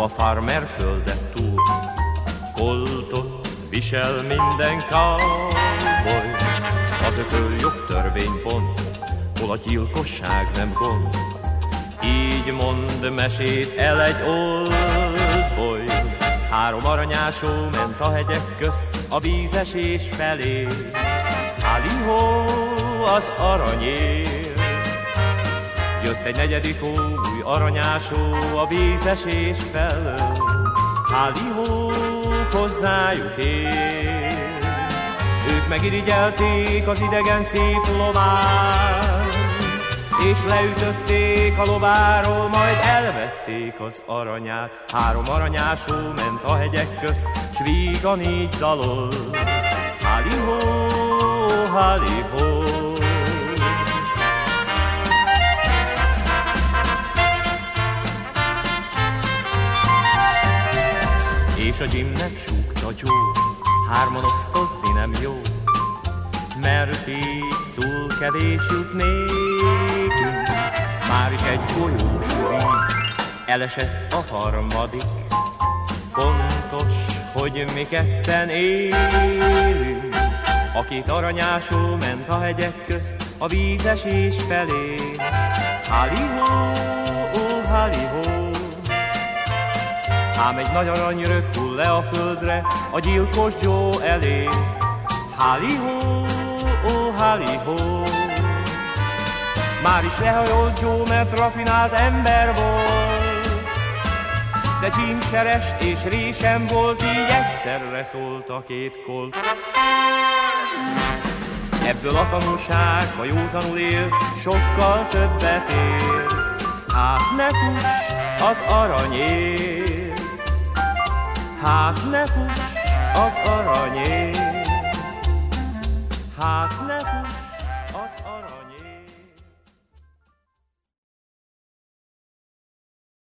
a farmer földet túl. Koltot visel minden cowboy, az ököl jogtörvénypont, hol a gyilkosság nem gond. Így mond mesét el egy old boy. 3 aranyásó ment a hegyek közt a vízesés felé. Hálihó az aranyér. Jött egy 4. új aranyásó a vízesés felől. Hálihó hozzájuk ér. Ők megirigyelték az idegen szép lovát, és leütötték a lováról, majd elvették az aranyát. 3 aranyásó ment a hegyek közt, s vígan így dalol. Hálihó, hálihó. És a Jimnek súgta Joe, 3-an osztozni nem jó, mert így túl kevés jut nékünk. Már is egy golyós víz, elesett a 3. Fontos, hogy mi ketten élünk. A 2 aranyásó ment a hegyek közt a vízesés felé. Hálihó, ó, hálihó. Ám egy nagy aranyrög hull le a földre a gyilkos Joe elé. Hálihó, ó, hálihó. Már is lehajolt Joe, mert rafinált ember volt, de Jim serest és résem volt, így egyszerre szólt a 2 kolt. Ebből a tanulság, ha józanul élsz, sokkal többet érsz. Hát ne fuss az aranyért, hát ne fuss az aranyért, hát ne fuss az aranyért.